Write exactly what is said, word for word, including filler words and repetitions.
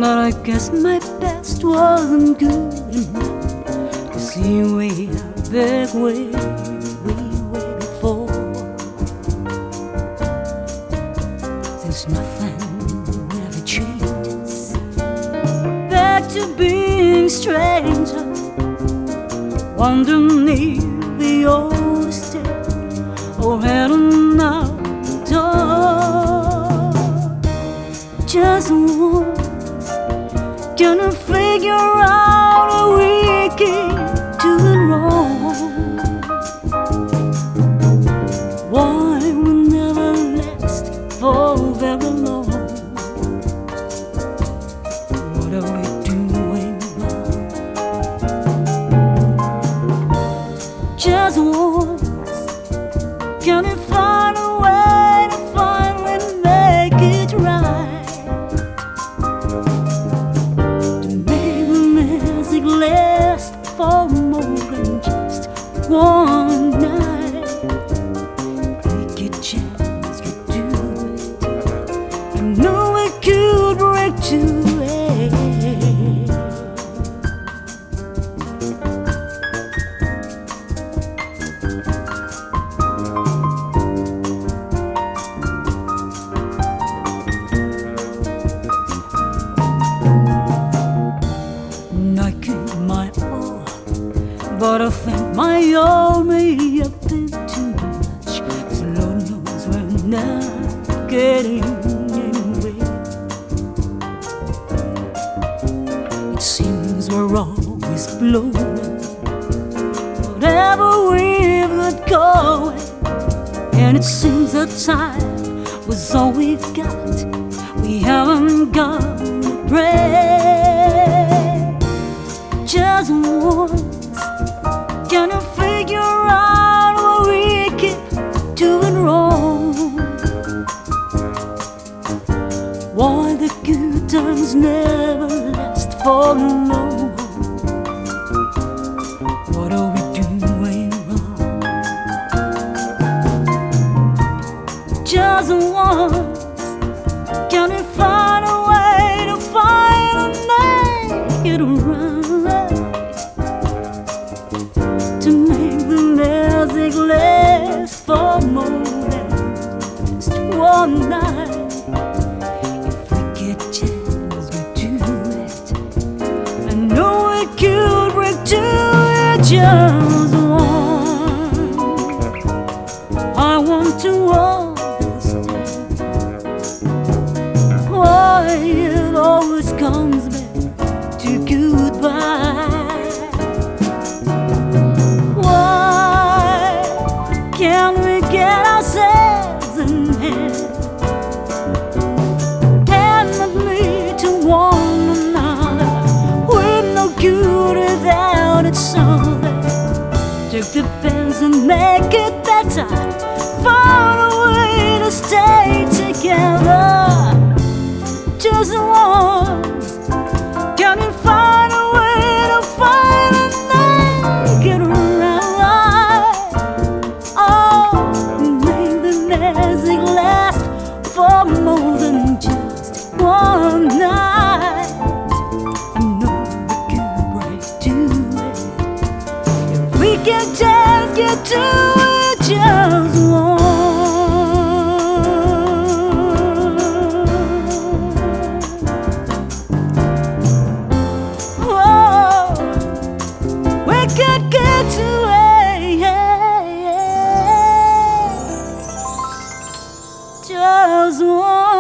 But I guess my best wasn't good enough to see way out back way, way, way before. Since nothing ever changes, back to being stranger, underneath the old step or had another door. Just once, gonna figure out a wicked doing wrong. Why we never last for very long? What are we doing wrong? Just once, gonna find a way to finally make it right, to make the music last for more than just one night. Take a chance to do it. I know it could break to it. I give my all, but I think my all may have been too much. 'Cause Lord knows we're not getting anywhere. It seems we're always blowing whatever we've got going, and it seems that time was all we've got. We haven't got a break. Just once, gonna figure out what we keep doing wrong. Why the good times never last for long. What are we doing wrong? Just once, gonna find a way to find a make it right, to make the music last for more than just one night. If we get chance, we do it. I know it could break to it. Just one, I want to understand why it always comes back to goodbye. Can we get ourselves in hand and admit to one another we're no good without it? Something take the pens and make it better, find a way to stay together. Just once, can you find a way to find a make it right? For more than just one night, I know we could break to it. If we can just get to it, just one. Oh, we could get to it, just one.